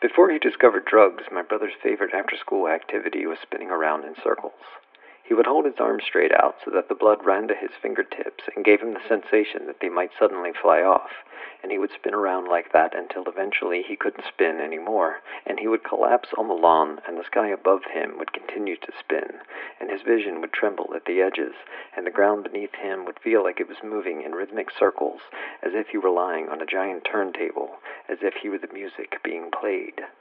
Before he discovered drugs, my brother's favorite after-school activity was spinning around in circles. He would hold his arms straight out so that the blood ran to his fingertips and gave him the sensation that they might suddenly fly off, and he would spin around like that until eventually he couldn't spin any more, and he would collapse on the lawn, and the sky above him would continue to spin, and his vision would tremble at the edges, and the ground beneath him would feel like it was moving in rhythmic circles, as if he were lying on a giant turntable, as if he were the music being played.